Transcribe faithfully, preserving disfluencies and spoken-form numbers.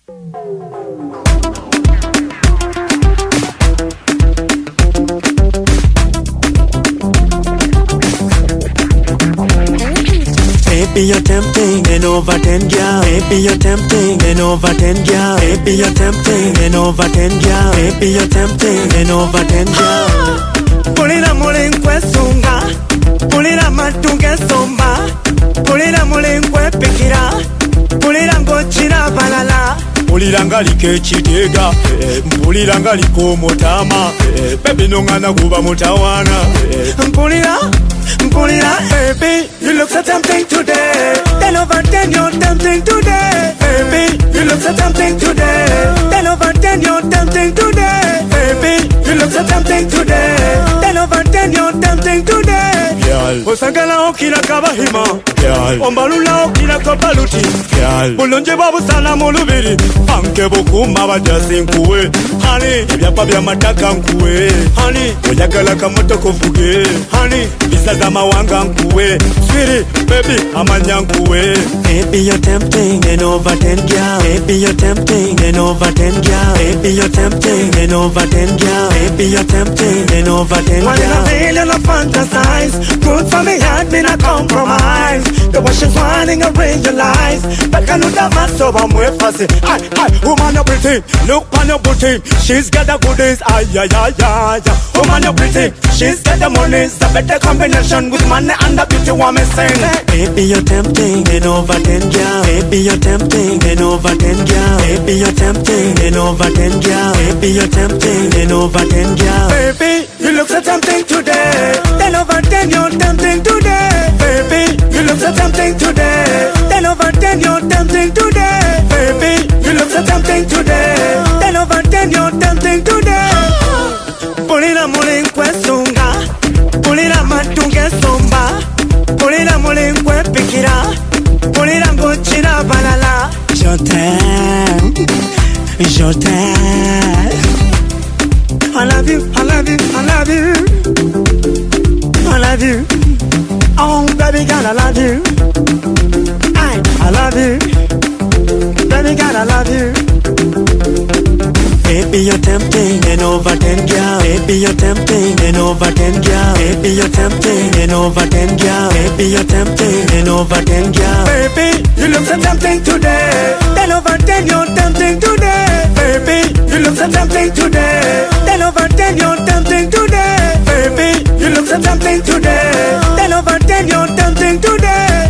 Baby, you're tempting and over ten, girl. Baby, you're tempting and over ten, girl. Baby, you're tempting and over ten, girl. Baby, you're tempting and over ten, girl. Pulira mulinkwe sunga, pulira matunge somba, pulira mulinkwe pikira, pulira ngochira balala. Pulira ngaliko ekitega, mpulira ngaliko omutama, baby nongana kuba mutawana. Mpulira, mpulira, baby, you look so tempting today. Ten over ten, you're tempting today. Baby, you look so tempting today. Ten over ten, you're tempting today. Baby, you look so tempting today. Ten over ten, you're tempting today. Girl, osagala okina kabahima. Girl, ombalula okina kabaluti. Girl, bulonje babu sana mulubiri. Panke bokuma bajasi nkuwe. Honey, ebyapa bya mataka nkuwe. Honey, oyagala kamoto kovuge. Honey, bisaza mawanga nkuwe. Sweetie, baby, amanya nkuwe. Baby, you're tempting and over ten, girl. Baby, you're tempting and over ten, girl. Baby, you're tempting and over ten, girl. Baby, you're tempting and over ten, girl. One in a million of fantasize. Good for me, had been a compromise. The way she's whining, I realize. But I know that man, so I'm way fussy. Aye, aye, woman, you're pretty. Look on your booty. She's got the goodies. Aye, aye, aye, aye, aye. Woman, you're pretty. She's got the money. It's a better combination with money and the beauty woman saying. Baby, you're tempting and over ten, girl. Baby, you're tempting and over ten, girl. Baby, you're tempting and over ten, girl. Baby, you're tempting and over ten, girl. Baby, you look so tempting today. Ten over ten, you're tempting today. Baby, you look so tempting today. Ten over ten, you're tempting today. Baby, you look so tempting today. Ten over ten, you're tempting today. Pulira mulinkwe sunga, pulira matunge somba, pulira mulinkwe pikira, pulira ngochira balala. Je t'aime, je t'aime. I love you, I love you, I love you. I love you. Oh, baby girl, I love you. I, I love you. Baby girl, I love you. Baby, you're tempting and over ten, girl. Baby, you're tempting and over ten, girl. Baby, you're tempting and over ten, girl. Baby, you're tempting and over ten, girl. Baby, you look so tempting today. Ten over ten, you're tempting today. Baby, you look so tempting today. Ten over ten, you're tempting today. Baby, you look so tempting today. Ten over ten, you're tempting today.